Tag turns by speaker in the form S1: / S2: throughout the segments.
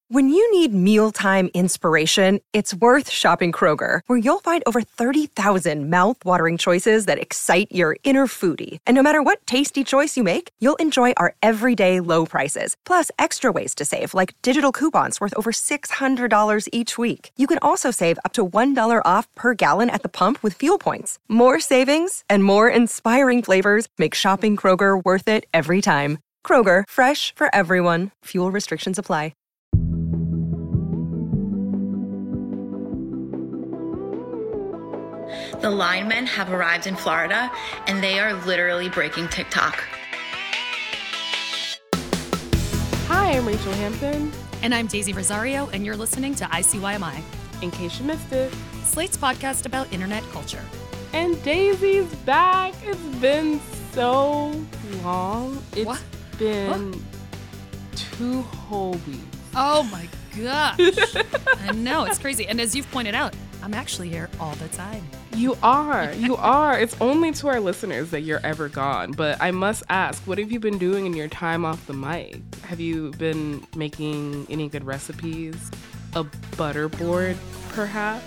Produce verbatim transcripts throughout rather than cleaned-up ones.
S1: When you need mealtime inspiration, it's worth shopping Kroger, where you'll find over thirty thousand mouth-watering choices that excite your inner foodie. And no matter what tasty choice you make, you'll enjoy our everyday low prices, plus extra ways to save, like digital coupons worth over six hundred dollars each week. You can also save up to one dollar off per gallon at the pump with fuel points. More savings and more inspiring flavors make shopping Kroger worth it every time. Kroger, fresh for everyone. Fuel restrictions apply.
S2: The linemen have arrived in Florida, and they are literally breaking TikTok.
S3: Hi, I'm Rachel Hampton.
S4: And I'm Daisy Rosario, and you're listening to I C Y M I.
S3: In case you missed it,
S4: Slate's podcast about internet culture.
S3: And Daisy's back. It's been so long. It's
S4: what?
S3: been
S4: what?
S3: two whole weeks.
S4: Oh my gosh. I know, it's crazy. And as you've pointed out, I'm actually here all the time.
S3: You are. You are. It's only to our listeners that you're ever gone. But I must ask, what have you been doing in your time off the mic? Have you been making any good recipes? A butterboard, perhaps?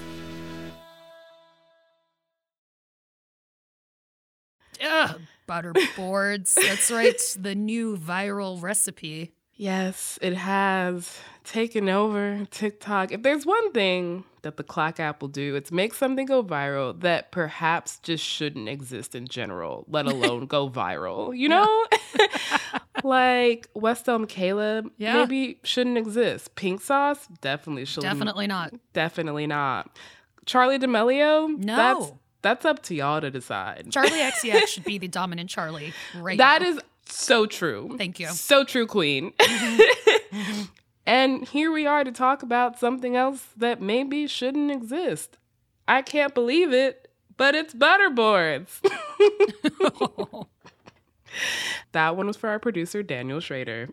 S4: Ugh, butterboards. That's right. The new viral recipe.
S3: Yes, it has taken over TikTok. If there's one thing that the Clock app will do, it's make something go viral that perhaps just shouldn't exist in general, let alone go viral. You know? Like West Elm Caleb
S4: yeah.
S3: maybe shouldn't exist. Pink Sauce definitely shouldn't.
S4: Definitely not.
S3: Definitely not. Charlie D'Amelio?
S4: No.
S3: That's, that's up to y'all to decide.
S4: Charlie X C X should be the dominant Charlie right
S3: That
S4: now.
S3: is so true.
S4: Thank you.
S3: So true, queen.
S4: Mm-hmm.
S3: And here we are to talk about something else that maybe shouldn't exist. I can't believe it, but it's butterboards. That one was for our producer, Daniel Schrader.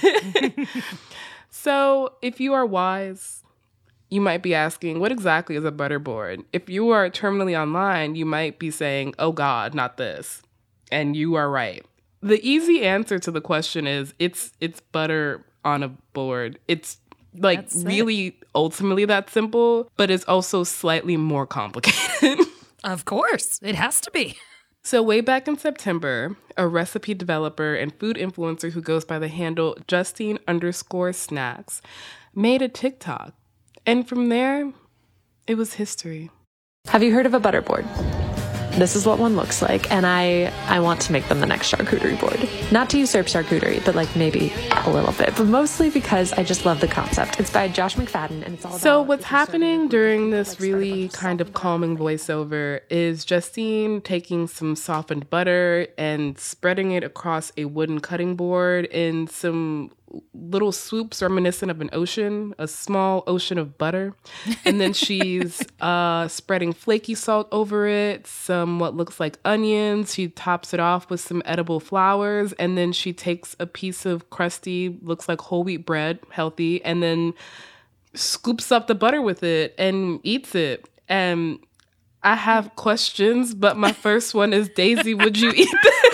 S3: So if you are wise, you might be asking, what exactly is a butterboard? If you are terminally online, you might be saying, oh God, not this. And you are right. The easy answer to the question is it's it's butter on a board. It's like
S4: That's
S3: really
S4: it.
S3: ultimately that simple, but it's also slightly more complicated.
S4: Of course. It has to be.
S3: So way back in September, a recipe developer and food influencer who goes by the handle Justine underscore snacks made a TikTok. And from there, it was history.
S5: Have you heard of a butterboard? This is what one looks like, and I, I want to make them the next charcuterie board. Not to usurp charcuterie, but like maybe a little bit, but mostly because I just love the concept. It's by Josh McFadden, and it's all about...
S3: So what's happening during this really kind of calming voiceover is Justine taking some softened butter and spreading it across a wooden cutting board in some little swoops reminiscent of an ocean, a small ocean of butter. And then she's uh, spreading flaky salt over it, some what looks like onions. She tops it off with some edible flowers. And then she takes a piece of crusty, looks like whole wheat bread, healthy, and then scoops up the butter with it and eats it. And I have questions, but my first one is, Daisy, would you eat this?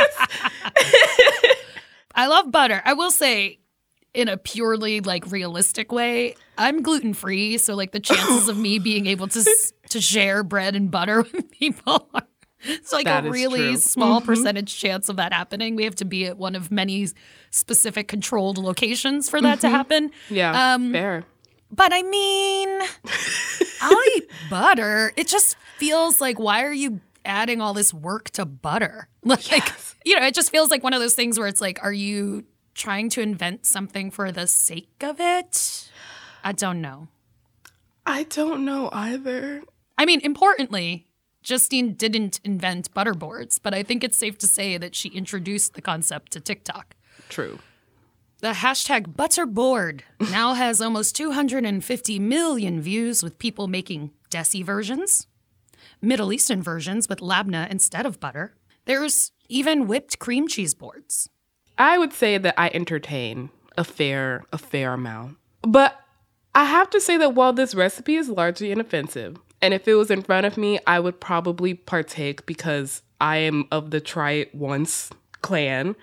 S4: I love butter. I will say, in a purely like realistic way, I'm gluten free, so like the chances of me being able to to share bread and butter with people are, it's like
S3: That
S4: a
S3: is
S4: really
S3: true.
S4: small
S3: Mm-hmm.
S4: percentage chance of that happening. We have to be at one of many specific controlled locations for that
S3: Mm-hmm.
S4: to happen.
S3: Yeah,
S4: Um,
S3: fair.
S4: But I mean, I'll eat butter. It just feels like, why are you adding all this work to butter? Like,
S3: Yes.
S4: you know, it just feels like one of those things where it's like, are you trying to invent something for the sake of it? I don't know.
S3: I don't know either.
S4: I mean, importantly, Justine didn't invent butterboards, but I think it's safe to say that she introduced the concept to TikTok.
S3: True.
S4: The hashtag butterboard now has almost two hundred fifty million views, with people making desi versions, Middle Eastern versions with labneh instead of butter. There's even whipped cream cheese boards.
S3: I would say that I entertain a fair, a fair amount. But I have to say that while this recipe is largely inoffensive, and if it was in front of me, I would probably partake because I am of the try it once clan.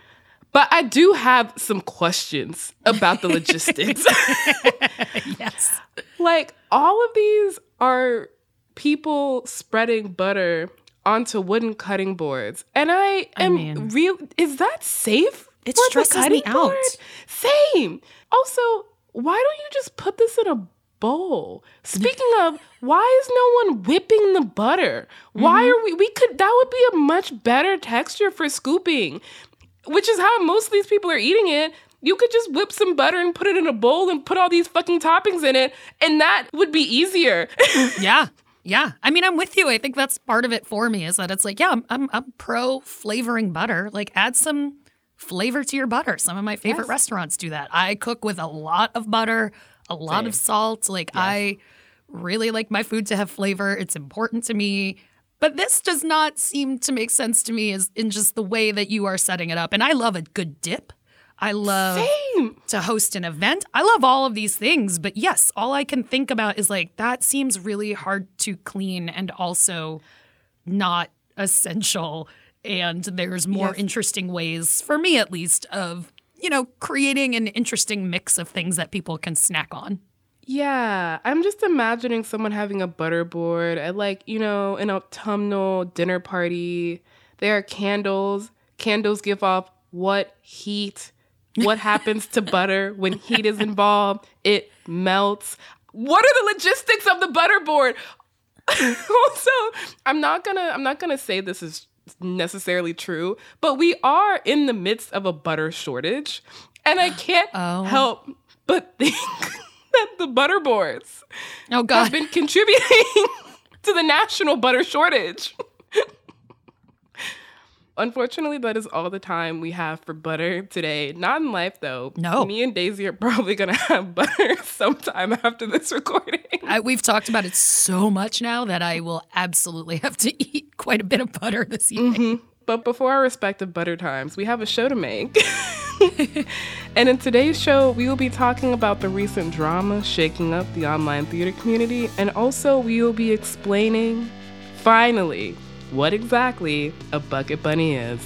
S3: But I do have some questions about the logistics.
S4: Yes.
S3: Like, all of these are people spreading butter onto wooden cutting boards. And I am
S4: I mean,
S3: real. Is that safe?
S4: It
S3: for the
S4: stresses
S3: cutting
S4: me out.
S3: board? Same. Also, why don't you just put this in a bowl? Speaking of, why is no one whipping the butter? Why
S4: Mm-hmm.
S3: are we, we could, that would be a much better texture for scooping, which is how most of these people are eating it. You could just whip some butter and put it in a bowl and put all these fucking toppings in it, and that would be easier.
S4: Yeah. Yeah. I mean, I'm with you. I think that's part of it for me is that it's like, yeah, I'm I'm, I'm pro flavoring butter. Like, add some flavor to your butter. Some of my favorite
S3: Yes.
S4: restaurants do that. I cook with a lot of butter, a lot
S3: Same.
S4: of salt. Like, I really like my food to have flavor. It's important to me. But this does not seem to make sense to me as in just the way that you are setting it up. And I love a good dip. I love
S3: Same.
S4: to host an event. I love all of these things. But yes, all I can think about is like, that seems really hard to clean and also not essential. And there's more
S3: Yes.
S4: interesting ways, for me at least, of, you know, creating an interesting mix of things that people can snack on.
S3: Yeah, I'm just imagining someone having a butter board at, like, you know, an autumnal dinner party. There are candles. Candles give off what heat? What happens to butter when heat is involved? It melts. What are the logistics of the butter board? Also, I'm not gonna I'm not gonna say this is necessarily true, but we are in the midst of a butter shortage, and I can't
S4: Oh.
S3: help but think that the butter boards
S4: Oh,
S3: have
S4: God.
S3: been contributing to the national butter shortage. Unfortunately, that is all the time we have for butter today. Not in life, though.
S4: No.
S3: Me and Daisy are probably going to have butter sometime after this recording.
S4: I, we've talked about it so much now that I will absolutely have to eat quite a bit of butter this evening.
S3: But before our respective butter times, we have a show to make. And in today's show, we will be talking about the recent drama shaking up the online theater community, and also we will be explaining, finally, what exactly a bucket bunny is.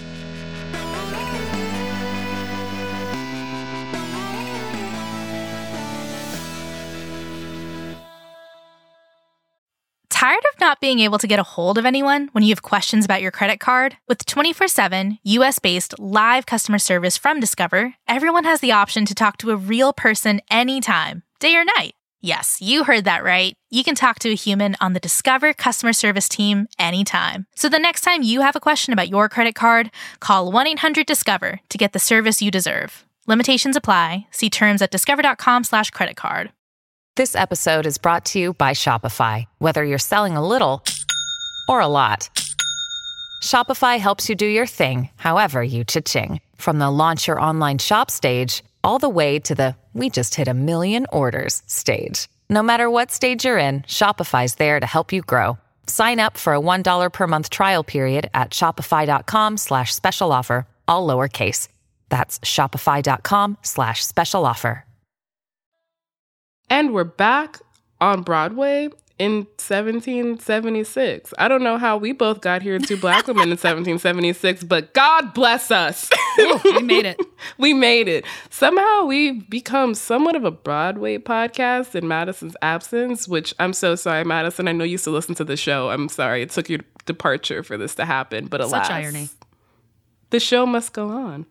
S6: Tired of not being able to get a hold of anyone when you have questions about your credit card? With twenty-four seven, U S-based live customer service from Discover, everyone has the option to talk to a real person anytime, day or night. Yes, you heard that right. You can talk to a human on the Discover customer service team anytime. So the next time you have a question about your credit card, call one eight hundred discover to get the service you deserve. Limitations apply. See terms at discover.com slash credit card.
S7: This episode is brought to you by Shopify. Whether you're selling a little or a lot, Shopify helps you do your thing, however you cha-ching. From the launch your online shop stage, all the way to the we just hit a million orders stage. No matter what stage you're in, Shopify's there to help you grow. Sign up for a one dollar per month trial period at shopify.com slash special offer, all lowercase. That's shopify.com slash special offer.
S3: And we're back on Broadway in seventeen seventy-six. I don't know how we both got here, two black women in seventeen seventy-six, but God bless us.
S4: Ooh, we made it.
S3: We made it. Somehow we've become somewhat of a Broadway podcast in Madison's absence, which I'm so sorry, Madison. I know you used to listen to the show. I'm sorry it took your departure for this to happen, but alas.
S4: Such irony.
S3: The show must go on.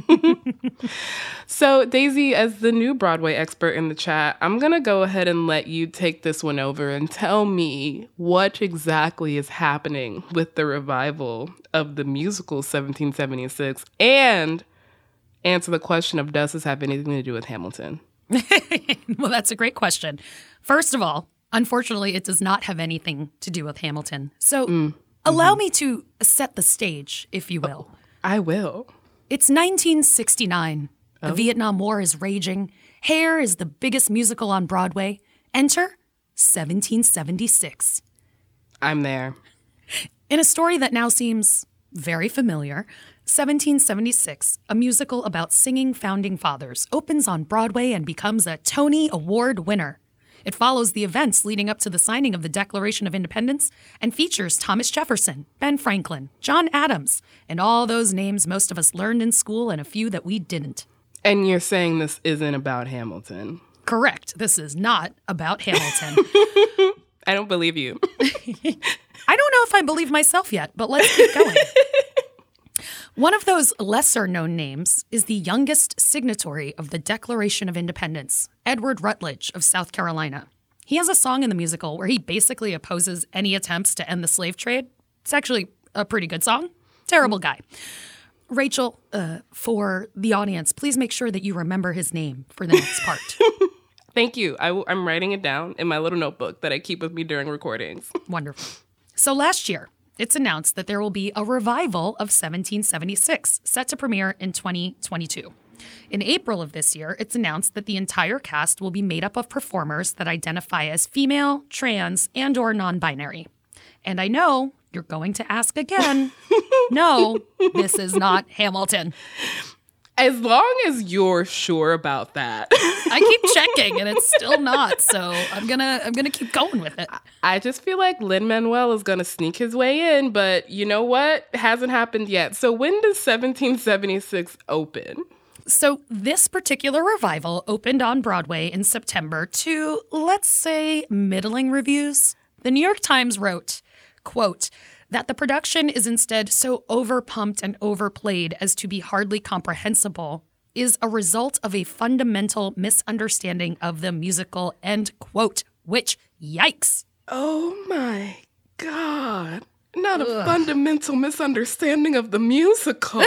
S3: So, Daisy, as the new Broadway expert in the chat, I'm going to go ahead and let you take this one over and tell me what exactly is happening with the revival of the musical seventeen seventy-six and answer the question of, does this have anything to do with Hamilton?
S4: Well, that's a great question. First of all, unfortunately, it does not have anything to do with Hamilton. So
S3: Mm.
S4: allow
S3: Mm-hmm.
S4: me to set the stage, if you will.
S3: I will.
S4: It's nineteen sixty-nine. The Vietnam War is raging. Hair is the biggest musical on Broadway. Enter seventeen seventy-six.
S3: I'm there.
S4: In a story that now seems very familiar, seventeen seventy-six, a musical about singing founding fathers, opens on Broadway and becomes a Tony Award winner. It follows the events leading up to the signing of the Declaration of Independence and features Thomas Jefferson, Ben Franklin, John Adams, and all those names most of us learned in school and a few that we didn't.
S3: And you're saying this isn't about Hamilton?
S4: Correct. This is not about Hamilton.
S3: I don't believe you.
S4: I don't know if I believe myself yet, but let's keep going. One of those lesser-known names is the youngest signatory of the Declaration of Independence, Edward Rutledge of South Carolina. He has a song in the musical where he basically opposes any attempts to end the slave trade. It's actually a pretty good song. Terrible guy. Rachel, uh, for the audience, please make sure that you remember his name for the next part.
S3: Thank you. I w- I'm writing it down in my little notebook that I keep with me during recordings.
S4: Wonderful. So last year, it's announced that there will be a revival of seventeen seventy-six, set to premiere in twenty twenty-two. In April of this year, it's announced that the entire cast will be made up of performers that identify as female, trans, and or non-binary. And I know you're going to ask again, no, this is not Hamilton.
S3: As long as you're sure about that.
S4: I keep checking and it's still not, so I'm gonna I'm gonna keep going with it.
S3: I just feel like Lin-Manuel is gonna sneak his way in, but you know what? Hasn't happened yet. So when does seventeen seventy-six open?
S4: So this particular revival opened on Broadway in September to, let's say, middling reviews. The New York Times wrote, quote, that the production is instead so overpumped and overplayed as to be hardly comprehensible is a result of a fundamental misunderstanding of the musical, end quote, which, yikes.
S3: Oh my God. Not Ugh. a fundamental misunderstanding of the musical.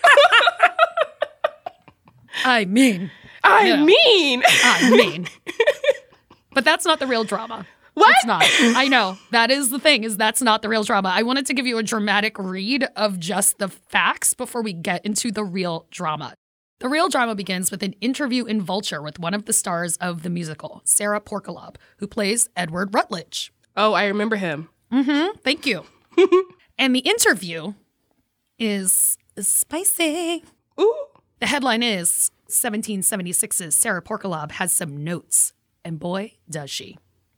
S4: I mean.
S3: I
S4: you know,
S3: mean.
S4: I mean. But that's not the real drama.
S3: What?
S4: It's not. I know. That is the thing, is that's not the real drama. I wanted to give you a dramatic read of just the facts before we get into the real drama. The real drama begins with an interview in Vulture with one of the stars of the musical, Sarah Porkalob, who plays Edward Rutledge.
S3: Oh, I remember him.
S4: Mm-hmm. Thank you. And the interview is spicy.
S3: Ooh.
S4: The headline is seventeen seventy-six's Sarah Porkalob has some notes. And boy, does she.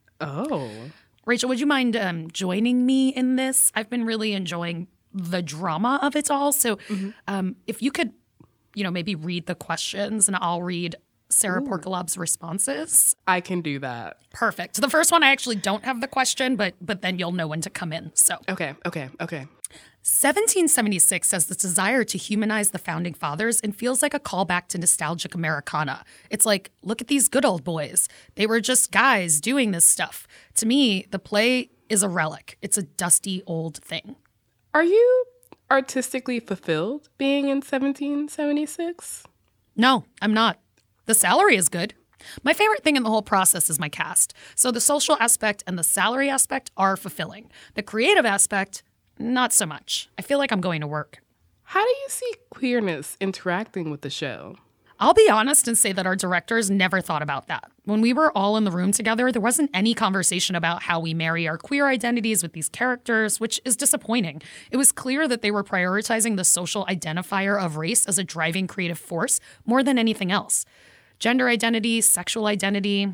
S3: Oh.
S4: Rachel, would you mind um, joining me in this? I've been really enjoying the drama of it all. So mm-hmm. um, if you could, you know, maybe read the questions and I'll read Sarah Ooh. Porkalob's responses.
S3: I can do that.
S4: Perfect. The first one, I actually don't have the question, but but then you'll know when to come in. So
S3: Okay, okay, okay.
S4: seventeen seventy-six has this desire to humanize the founding fathers and feels like a callback to nostalgic Americana. It's like, look at these good old boys. They were just guys doing this stuff. To me, the play is a relic. It's a dusty old thing.
S3: Are you artistically fulfilled being in seventeen seventy-six?
S4: No, I'm not. The salary is good. My favorite thing in the whole process is my cast. So the social aspect and the salary aspect are fulfilling. The creative aspect, not so much. I feel like I'm going to work.
S3: How do you see queerness interacting with the show?
S4: I'll be honest and say that our directors never thought about that. When we were all in the room together, there wasn't any conversation about how we marry our queer identities with these characters, which is disappointing. It was clear that they were prioritizing the social identifier of race as a driving creative force more than anything else. Gender identity, sexual identity,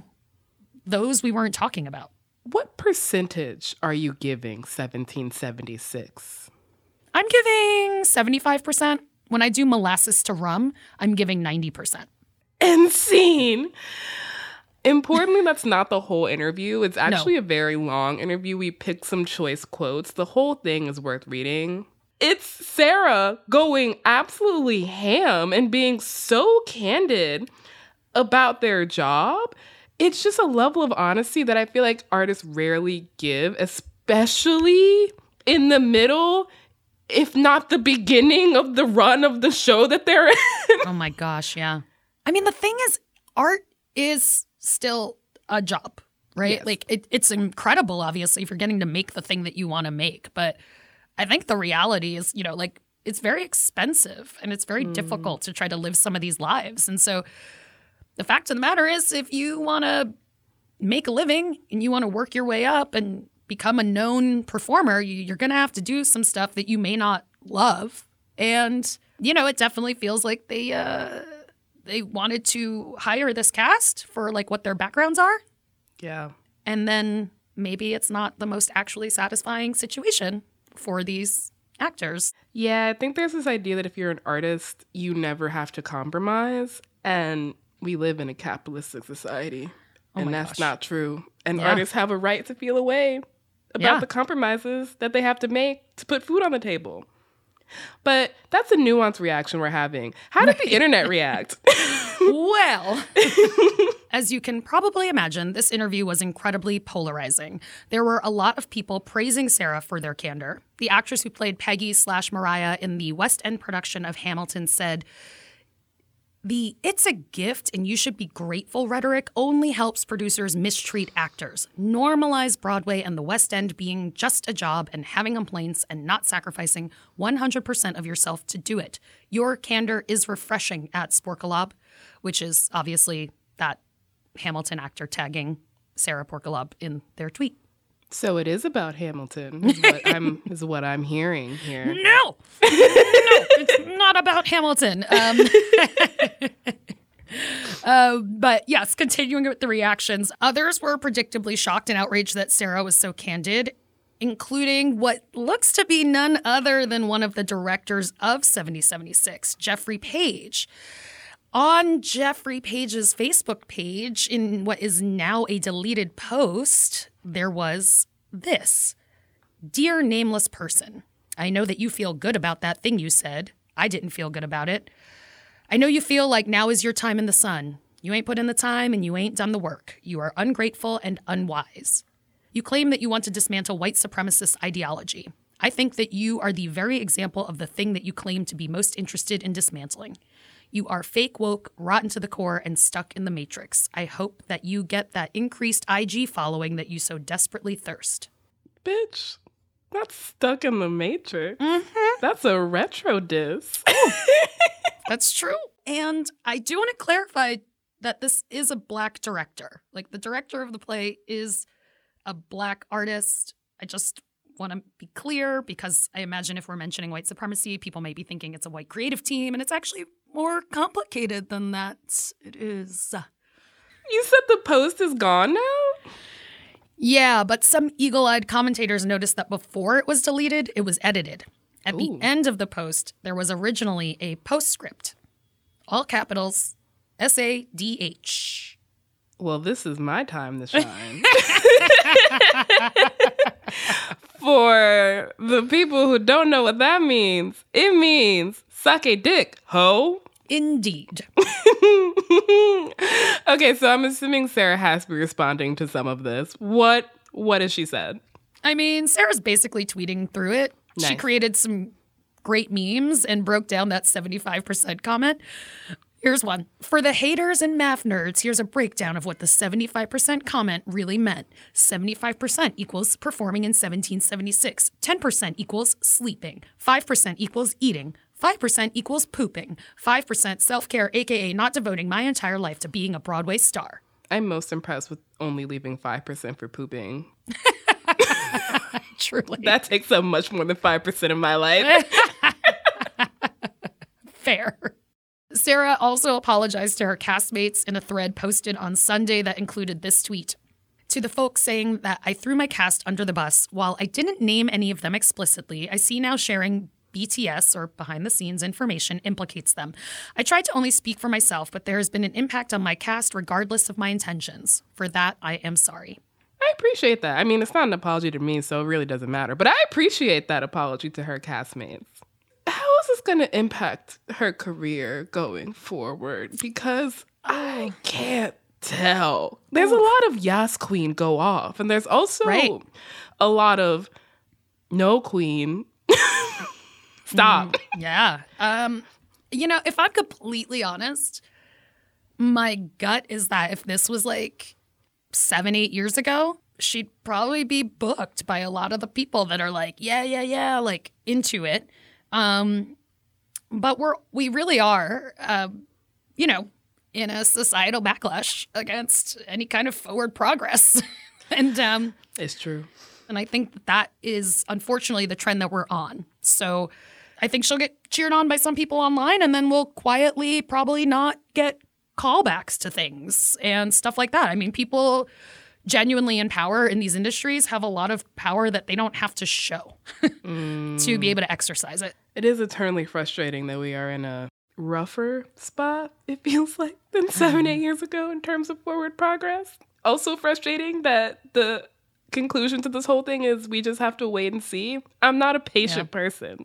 S4: those we weren't talking about.
S3: What percentage are you giving seventeen seventy-six?
S4: I'm giving seventy-five percent. When I do molasses to rum, I'm giving ninety percent.
S3: And scene. Importantly, that's not the whole interview. It's actually no. a very long interview. We picked some choice quotes. The whole thing is worth reading. It's Sarah going absolutely ham and being so candid about their job. It's just a level of honesty that I feel like artists rarely give, especially in the middle, if not the beginning of the run of the show that they're in.
S4: Oh my gosh, yeah. I mean, the thing is, art is still a job, right? Yes. Like, it, it's incredible, obviously, if you're getting to make the thing that you want to make. But I think the reality is, you know, like, it's very expensive and it's very mm. difficult to try to live some of these lives. And so the fact of the matter is, if you want to make a living and you want to work your way up and become a known performer, you're going to have to do some stuff that you may not love. And, you know, it definitely feels like they uh, they wanted to hire this cast for, like, what their backgrounds are.
S3: Yeah.
S4: And then maybe it's not the most actually satisfying situation for these actors.
S3: Yeah, I think there's this idea that if you're an artist, you never have to compromise. And we live in a capitalistic society.
S4: Oh
S3: and
S4: my
S3: that's
S4: gosh.
S3: not true. And
S4: Yeah.
S3: artists have a right to feel a way about
S4: Yeah.
S3: the compromises that they have to make to put food on the table. But that's a nuanced reaction we're having. How did the internet react?
S4: Well, as you can probably imagine, this interview was incredibly polarizing. There were a lot of people praising Sarah for their candor. The actress who played Peggy slash Mariah in the West End production of Hamilton said, "The 'it's a gift and you should be grateful' rhetoric only helps producers mistreat actors. Normalize Broadway and the West End being just a job and having complaints and not sacrificing one hundred percent of yourself to do it. Your candor is refreshing," at Sporkalob, which is obviously that Hamilton actor tagging Sarah Porkalob in their tweet.
S3: So it is about Hamilton, is what I'm, is what I'm hearing here.
S4: No! No, it's not about Hamilton. Um, uh, but yes, continuing with the reactions, others were predictably shocked and outraged that Sarah was so candid, including what looks to be none other than one of the directors of seventy seventy-six, Jeffrey Page. On Jeffrey Page's Facebook page, in what is now a deleted post, there was this. "Dear nameless person, I know that you feel good about that thing you said. I didn't feel good about it. I know you feel like now is your time in the sun. You ain't put in the time and you ain't done the work. You are ungrateful and unwise. You claim that you want to dismantle white supremacist ideology. I think that you are the very example of the thing that you claim to be most interested in dismantling. You are fake woke, rotten to the core, and stuck in the matrix. I hope that you get that increased I G following that you so desperately thirst."
S3: Bitch, not stuck in the matrix.
S4: Mm-hmm.
S3: That's a retro diss.
S4: That's true. And I do want to clarify that this is a Black director. Like, the director of the play is a Black artist. I just want to be clear because I imagine if we're mentioning white supremacy, people may be thinking it's a white creative team, and it's actually more complicated than that. It is.
S3: You said the post is gone now?
S4: Yeah, but some eagle-eyed commentators noticed that before it was deleted, it was edited. At
S3: Ooh.
S4: the end of the post, there was originally a postscript. All capitals, S A D H.
S3: Well, this is my time to shine. For the people who don't know what that means, it means suck a dick, ho.
S4: Indeed.
S3: Okay, so I'm assuming Sarah has to be responding to some of this. What what has she said?
S4: I mean, Sarah's basically tweeting through it. She
S3: Nice.
S4: created some great memes and broke down that seventy-five percent comment. Here's one. "For the haters and math nerds, here's a breakdown of what the seventy-five percent comment really meant. seventy-five percent equals performing in seventeen seventy-six. ten percent equals sleeping. five percent equals eating. five percent equals pooping. five percent self-care, a k a not devoting my entire life to being a Broadway star."
S3: I'm most impressed with only leaving five percent for pooping.
S4: Truly.
S3: That takes up much more than five percent of my life.
S4: Fair. Sarah also apologized to her castmates in a thread posted on Sunday that included this tweet. "To the folks saying that I threw my cast under the bus, while I didn't name any of them explicitly, I see now sharing B T S, or behind-the-scenes information, implicates them. I tried to only speak for myself, but there has been an impact on my cast regardless of my intentions. For that, I am sorry."
S3: I appreciate that. I mean, it's not an apology to me, so it really doesn't matter. But I appreciate that apology to her castmates. How is this going to impact her career going forward? Because I can't tell. There's a lot of Yas Queen go off, and there's also
S4: Right.
S3: a lot of no queen. Stop.
S4: Yeah. Um, you know, if I'm completely honest, my gut is that if this was like seven, eight years ago, she'd probably be booked by a lot of the people that are like, yeah, yeah, yeah, like into it. Um, but we're, we really are, um, you know, in a societal backlash against any kind of forward progress. and, um,
S3: It's true.
S4: and I think that, that is unfortunately the trend that we're on. So I think she'll get cheered on by some people online, and then we'll quietly probably not get callbacks to things and stuff like that. I mean, people genuinely in power in these industries have a lot of power that they don't have to show mm. to be able to exercise it.
S3: It is eternally frustrating that we are in a rougher spot, it feels like, than seven, eight years ago in terms of forward progress. Also frustrating that the conclusion to this whole thing is we just have to wait and see. I'm not a patient yeah. person.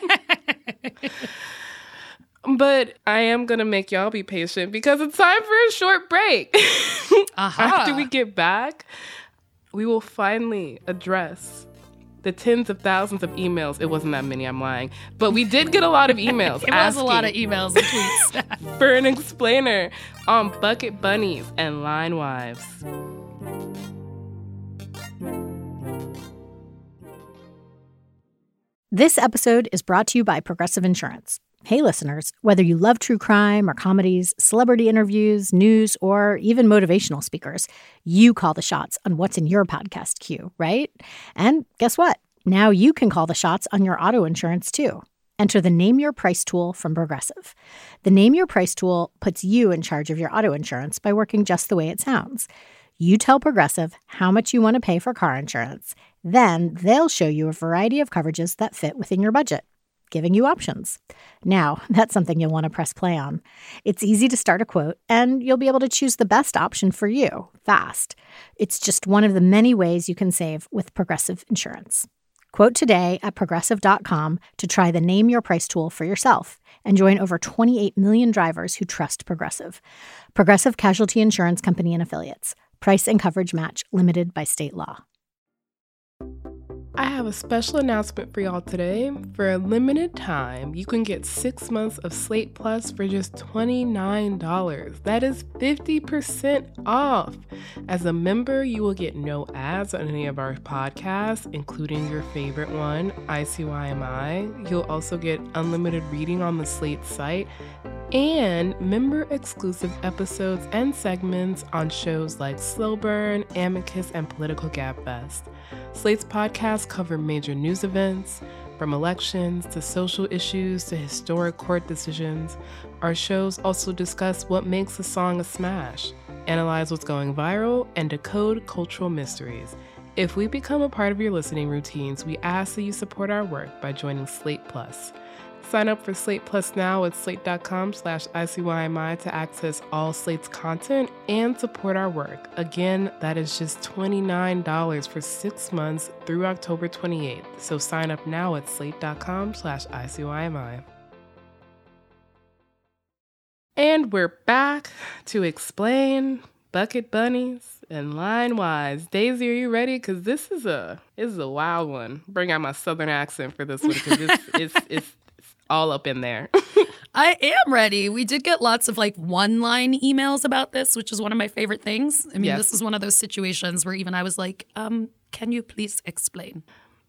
S3: But I am going to make y'all be patient because it's time for a short break. Uh-huh. After we get back, we will finally address the tens of thousands of emails. It wasn't that many, I'm lying. But we did get a lot of emails.
S4: It was a lot of emails and tweets.
S3: For an explainer on bucket bunnies and line wives.
S8: This episode is brought to you by Progressive Insurance. Hey, listeners, whether you love true crime or comedies, celebrity interviews, news, or even motivational speakers, you call the shots on what's in your podcast queue, right? And guess what? Now you can call the shots on your auto insurance, too. Enter the Name Your Price tool from Progressive. The Name Your Price tool puts you in charge of your auto insurance by working just the way it sounds. You tell Progressive how much you want to pay for car insurance. Then they'll show you a variety of coverages that fit within your budget, giving you options. Now, that's something you'll want to press play on. It's easy to start a quote, and you'll be able to choose the best option for you fast. It's just one of the many ways you can save with Progressive Insurance. Quote today at progressive dot com to try the Name Your Price tool for yourself and join over twenty-eight million drivers who trust Progressive. Progressive Casualty Insurance Company and Affiliates. Price and coverage match limited by state law.
S3: I have a special announcement for y'all today. For a limited time, you can get six months of Slate Plus for just twenty-nine dollars. That is fifty percent off. As a member, you will get no ads on any of our podcasts, including your favorite one, I C Y M I. You'll also get unlimited reading on the Slate site and member-exclusive episodes and segments on shows like Slow Burn, Amicus, and Political Gabfest. Slate's podcasts cover major news events, from elections to social issues to historic court decisions. Our shows also discuss what makes a song a smash, analyze what's going viral, and decode cultural mysteries. If we become a part of your listening routines, we ask that you support our work by joining Slate Plus. Sign up for Slate Plus now at slate.com slash ICYMI to access all Slate's content and support our work. Again, that is just twenty-nine dollars for six months through October twenty-eighth. So sign up now at slate.com slash ICYMI. And we're back to explain bucket bunnies and line wives. Daisy, are you ready? Because this is a this is a wild one. Bring out my southern accent for this one because it's, it's, it's all up in there.
S4: I am ready. We did get lots of like one-line emails about this, which is one of my favorite things. I mean, yes. This is one of those situations where even I was like, um, can you please explain?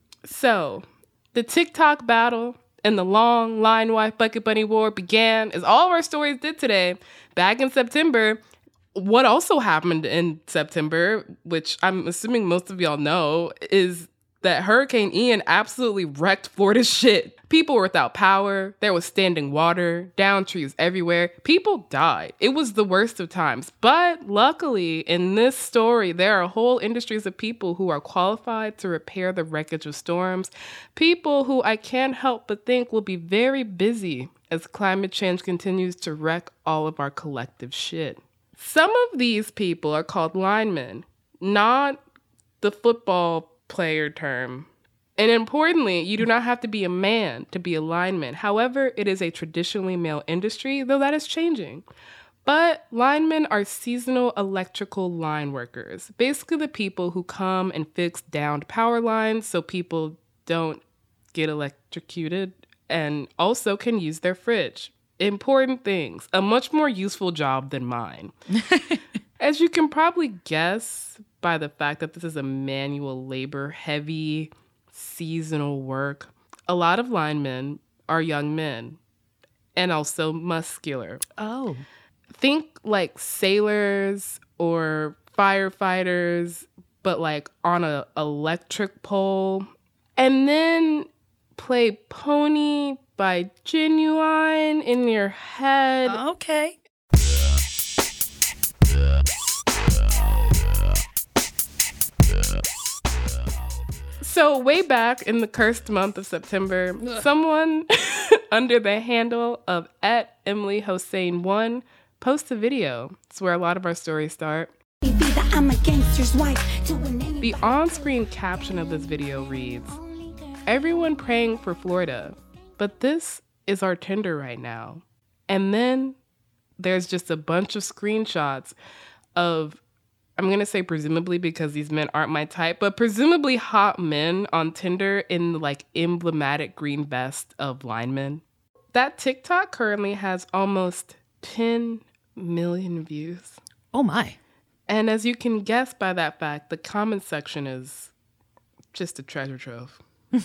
S3: So, the TikTok battle and the long line wife bucket bunny war began, as all of our stories did today, back in September. What also happened in September, which I'm assuming most of y'all know, is that Hurricane Ian absolutely wrecked Florida's shit. People were without power. There was standing water, down trees everywhere. People died. It was the worst of times. But luckily, in this story, there are whole industries of people who are qualified to repair the wreckage of storms. People who I can't help but think will be very busy as climate change continues to wreck all of our collective shit. Some of these people are called linemen, not the football player term. And importantly, you do not have to be a man to be a lineman. However, it is a traditionally male industry, though that is changing. But linemen are seasonal electrical line workers, basically the people who come and fix downed power lines so people don't get electrocuted and also can use their fridge. Important things, a much more useful job than mine. As you can probably guess by the fact that this is a manual labor heavy seasonal work, a lot of linemen are young men and also muscular.
S4: Oh.
S3: Think like sailors or firefighters, but like on a electric pole. And then play Pony by Genuine in your head.
S4: Okay.
S3: So way back in the cursed month of September, Ugh. someone under the handle of at Emily Hossein one posts a video. It's where a lot of our stories start. The on-screen caption of this video reads, "Everyone praying for Florida, but this is our Tinder right now." And then there's just a bunch of screenshots of, I'm going to say presumably because these men aren't my type, but presumably hot men on Tinder in the like emblematic green vest of linemen. That TikTok currently has almost ten million views.
S4: Oh my.
S3: And as you can guess by that fact, the comment section is just a treasure trove.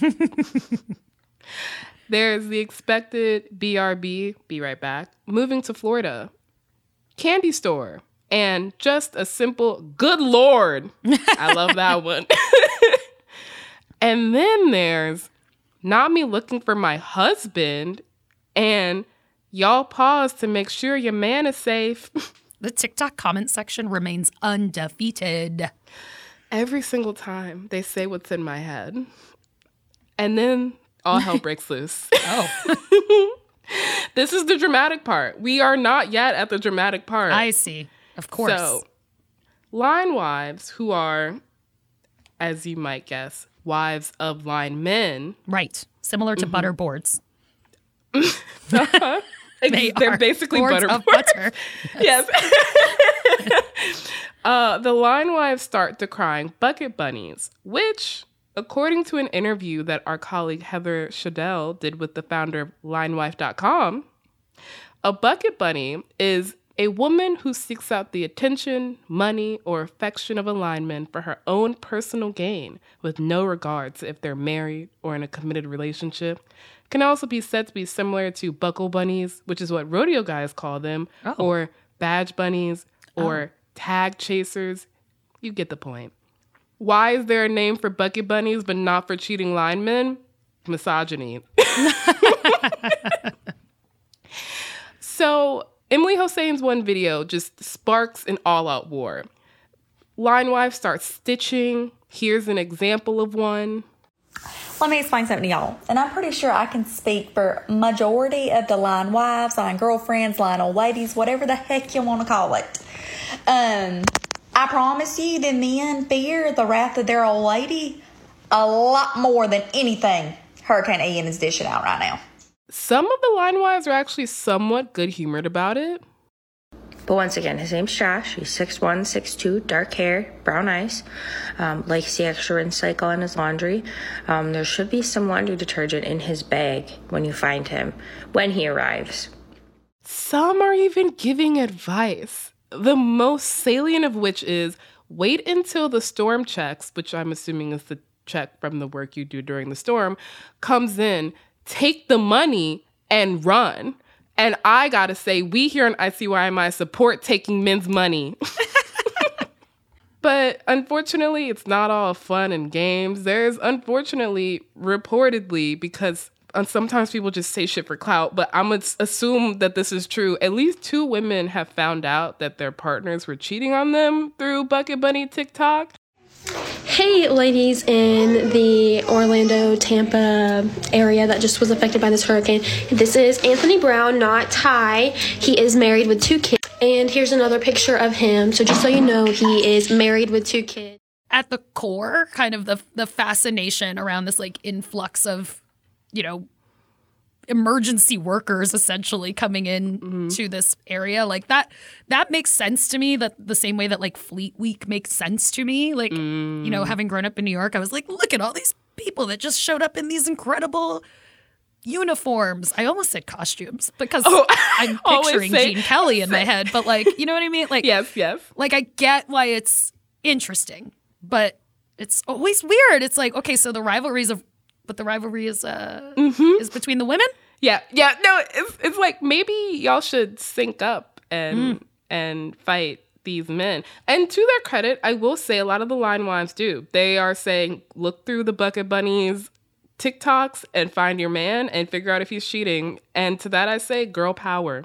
S3: There's the expected B R B, be right back, moving to Florida, candy store, and just a simple, good Lord. I love that one. And then there's not me looking for my husband, and y'all pause to make sure your man is safe.
S4: The TikTok comment section remains undefeated.
S3: Every single time they say what's in my head. And then all hell breaks loose.
S4: Oh.
S3: This is the dramatic part. We are not yet at the dramatic part.
S4: I see. Of course.
S3: So, line wives, who are, as you might guess, wives of line men.
S4: Right. Similar to mm-hmm. butter boards.
S3: uh-huh. They They're are basically
S4: boards
S3: butter
S4: of
S3: boards.
S4: Butter.
S3: Yes. uh, the line wives start decrying bucket bunnies, which, according to an interview that our colleague Heather Shadell did with the founder of line wife dot com, a bucket bunny is a woman who seeks out the attention, money, or affection of a lineman for her own personal gain, with no regards if they're married or in a committed relationship. Can also be said to be similar to buckle bunnies, which is what rodeo guys call them,
S4: oh.
S3: or badge bunnies, or
S4: oh.
S3: tag chasers. You get the point. Why is there a name for bucket bunnies but not for cheating linemen? Misogyny. So Emily Hossein's one video just sparks an all-out war. Line wives start stitching. Here's an example of one.
S9: Let me explain something to y'all. And I'm pretty sure I can speak for majority of the line wives, line girlfriends, line old ladies, whatever the heck you want to call it. Um, I promise you, the men fear the wrath of their old lady a lot more than anything Hurricane Ian is dishing out right now.
S3: Some of the line wives are actually somewhat good-humored about it.
S10: But once again, his name's Josh. He's six one, six two, dark hair, brown eyes, um, likes the extra rinse cycle in his laundry. Um, there should be some laundry detergent in his bag when you find him, when he arrives.
S3: Some are even giving advice, the most salient of which is wait until the storm checks, which I'm assuming is the check from the work you do during the storm, comes in, take the money and run. And I gotta say, we here in I C Y M I support taking men's money. But unfortunately, it's not all fun and games. There's unfortunately, reportedly, because sometimes people just say shit for clout, but I'm gonna assume that this is true. At least two women have found out that their partners were cheating on them through Bucket Bunny TikTok.
S11: Hey, ladies in the Orlando, Tampa area that just was affected by this hurricane. This is Anthony Brown, not Ty. He is married with two kids. And here's another picture of him. So just so you know, he is married with two kids.
S4: At the core, kind of the the fascination around this like influx of, you know, emergency workers essentially coming in mm-hmm. to this area, like that that makes sense to me, that the same way that like Fleet Week makes sense to me, like mm. you know, having grown up in New York, I was like, look at all these people that just showed up in these incredible uniforms. I almost said costumes because oh, I'm picturing say, Gene Kelly in say. my head, but like, you know what I mean? Like
S3: yes yes
S4: like I get why it's interesting, but it's always weird. It's like, okay, so the rivalries of But the rivalry is uh mm-hmm. is between the women?
S3: Yeah, yeah. No, it's it's like maybe y'all should sync up and mm. and fight these men. And to their credit, I will say a lot of the line wives do. They are saying, look through the Bucket Bunnies TikToks and find your man and figure out if he's cheating. And to that I say, girl power.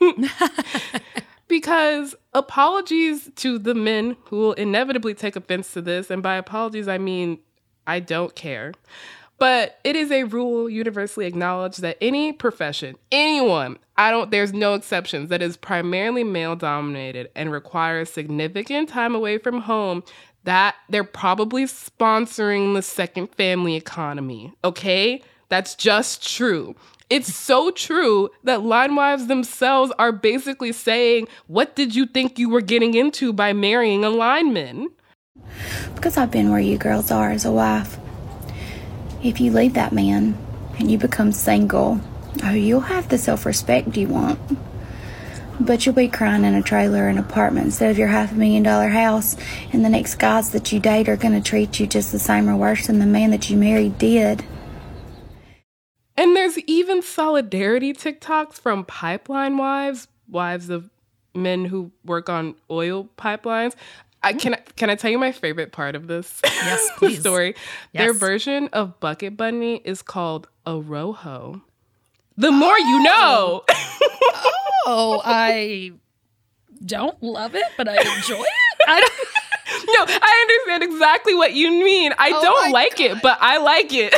S3: Because apologies to the men who will inevitably take offense to this, and by apologies I mean I don't care. But it is a rule universally acknowledged that any profession, anyone, I don't, there's no exceptions, that is primarily male dominated and requires significant time away from home, that they're probably sponsoring the second family economy. Okay? That's just true. It's so true that line wives themselves are basically saying, what did you think you were getting into by marrying a lineman?
S12: Because I've been where you girls are as a wife. If you leave that man and you become single, oh, you'll have the self-respect you want. But you'll be crying in a trailer or an apartment instead of your half a million dollar house, and the next guys that you date are going to treat you just the same or worse than the man that you married did.
S3: And there's even solidarity TikToks from pipeline wives, wives of men who work on oil pipelines. I, can, I, can I tell you my favorite part of this
S4: yes, please.
S3: story?
S4: Yes.
S3: Their version of Bucket Bunny is called a rojo. The more oh. you know.
S4: oh, I don't love it, but I enjoy it. I don't...
S3: No, I understand exactly what you mean. I oh don't like God. it, but I like it.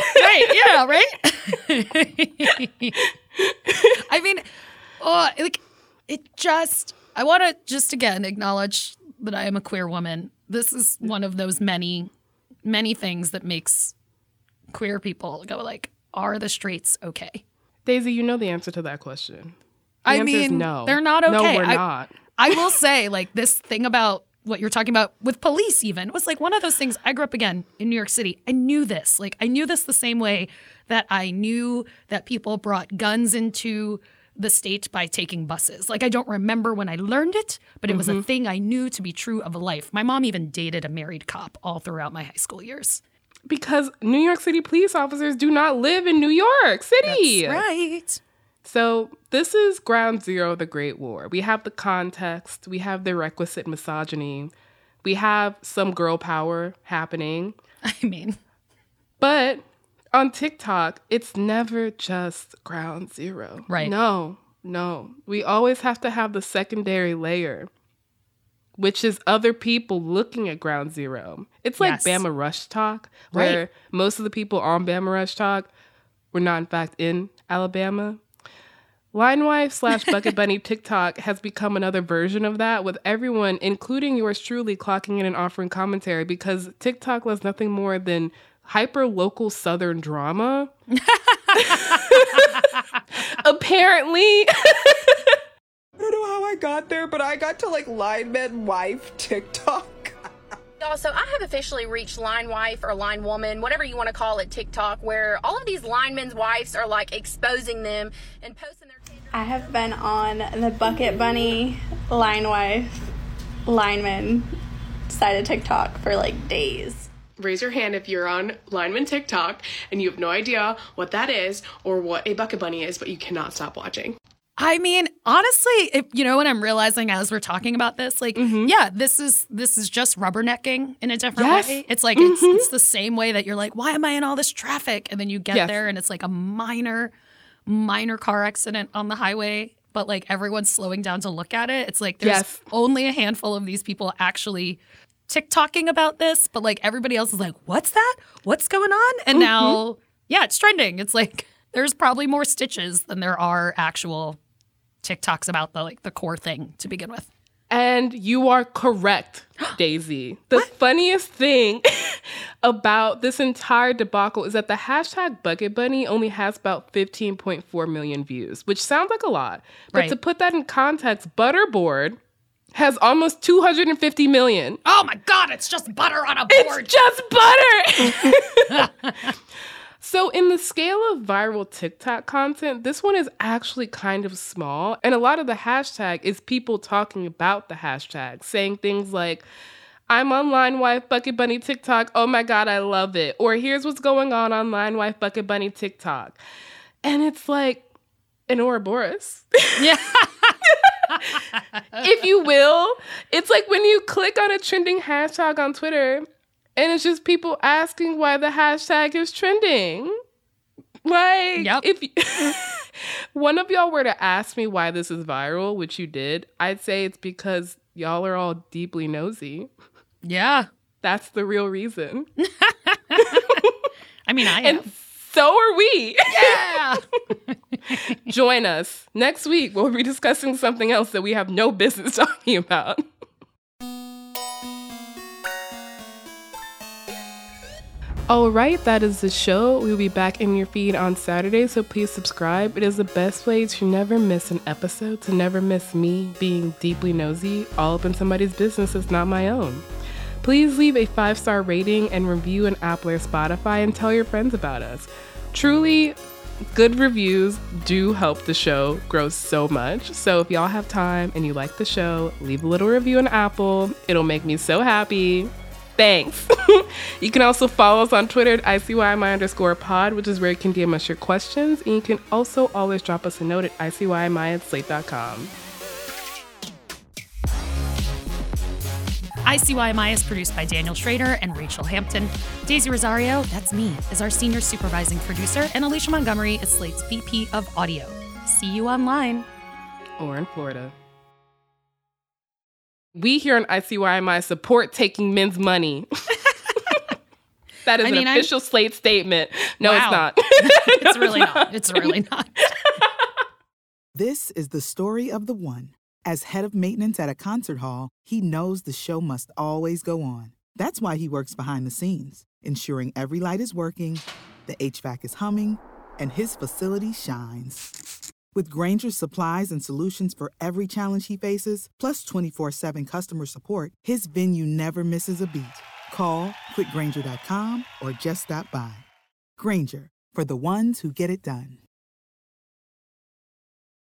S4: Right, yeah, right? I mean, oh, like, it just, I want to just again acknowledge that I am a queer woman. This is one of those many, many things that makes queer people go like, are the straights okay?
S3: Daisy, you know the answer to that question. The
S4: I
S3: answer
S4: mean,
S3: is no.
S4: They're not okay.
S3: No, we're
S4: I,
S3: not.
S4: I will say, like, this thing about what you're talking about with police even was like one of those things. I grew up again in New York City. I knew this. Like, I knew this the same way that I knew that people brought guns into the state by taking buses. Like, I don't remember when I learned it, but it was
S3: Mm-hmm.
S4: a thing I knew to be true of life. My mom even dated a married cop all throughout my high school years.
S3: Because New York City police officers do not live in New York City.
S4: That's right.
S3: So this is ground zero of the Great War. We have the context. We have the requisite misogyny. We have some girl power happening.
S4: I mean.
S3: But on TikTok, it's never just ground zero.
S4: Right.
S3: No, no. We always have to have the secondary layer, which is other people looking at ground zero. It's like yes. Bama Rush Talk, where right. most of the people on Bama Rush Talk were not, in fact, in Alabama. Line Wife slash Bucket Bunny TikTok has become another version of that, with everyone, including yours truly, clocking in and offering commentary, because TikTok was nothing more than hyper-local Southern drama. Apparently.
S13: I don't know how I got there, but I got to, like, Lineman Wife TikTok.
S14: Also, I have officially reached Line Wife or Line Woman, whatever you want to call it, TikTok, where all of these linemen's wives are, like, exposing them and posting their...
S15: I have been on the Bucket Bunny, Line Wife, Lineman side of TikTok for, like, days.
S16: Raise your hand if you're on Lineman TikTok and you have no idea what that is or what a Bucket Bunny is, but you cannot stop watching.
S4: I mean, honestly, if, you know what I'm realizing as we're talking about this? Like, mm-hmm. yeah, this is this is just rubbernecking in a different
S3: yes.
S4: way. It's like,
S3: mm-hmm.
S4: it's, it's the same way that you're like, why am I in all this traffic? And then you get yes. there and it's like a minor, minor car accident on the highway, but like everyone's slowing down to look at it. It's like there's yes. only a handful of these people actually TikToking about this, but like everybody else is like, what's that? What's going on? And mm-hmm. now, yeah, it's trending. It's like there's probably more stitches than there are actual TikToks about the like the core thing to begin with.
S3: And you are correct, Daisy. The what? funniest thing about this entire debacle is that the hashtag Bucket Bunny only has about fifteen point four million views, which sounds like a lot. But right. to put that in context, Butterboard has almost two hundred fifty million.
S4: Oh my God, it's just butter on a board.
S3: It's just butter. So in the scale of viral TikTok content, this one is actually kind of small. And a lot of the hashtag is people talking about the hashtag, saying things like, I'm on Line Wife Bucket Bunny TikTok. Oh my God, I love it. Or here's what's going on on Line Wife Bucket Bunny TikTok. And it's like an Ouroboros.
S4: Yeah.
S3: If you will. It's like when you click on a trending hashtag on Twitter, and it's just people asking why the hashtag is trending. Like,
S4: yep.
S3: if you, one of y'all were to ask me why this is viral, which you did, I'd say it's because y'all are all deeply nosy.
S4: Yeah.
S3: That's the real reason.
S4: I mean, I am.
S3: And so are we.
S4: Yeah.
S3: Join us next week. We'll be discussing something else that we have no business talking about. All right, that is the show. We'll be back in your feed on Saturday, so please subscribe. It is the best way to never miss an episode, to never miss me being deeply nosy, all up in somebody's business that's not my own. Please leave a five-star rating and review on Apple or Spotify and tell your friends about us. Truly, good reviews do help the show grow so much. So if y'all have time and you like the show, leave a little review on Apple. It'll make me so happy. Thanks. You can also follow us on Twitter at I C Y M I underscore pod, which is where you can D M us your questions. And you can also always drop us a note at I C Y M I at slate dot com.
S4: I C Y M I is produced by Daniel Schrader and Rachel Hampton. Daisy Rosario, that's me, is our senior supervising producer, and Alicia Montgomery is Slate's V P of audio. See you online.
S3: Or in Florida. We here on I C Y M I support taking men's money. That is I mean, an official I'm... Slate statement. No,
S4: wow.
S3: It's not.
S4: It's no, really it's not. not. It's really not.
S17: This is the story of the one. As head of maintenance at a concert hall, he knows the show must always go on. That's why he works behind the scenes, ensuring every light is working, the H V A C is humming, and his facility shines. With Grainger's supplies and solutions for every challenge he faces, plus twenty-four seven customer support, his venue never misses a beat. Call quick grainger dot com or just stop by. Grainger, for the ones who get it done.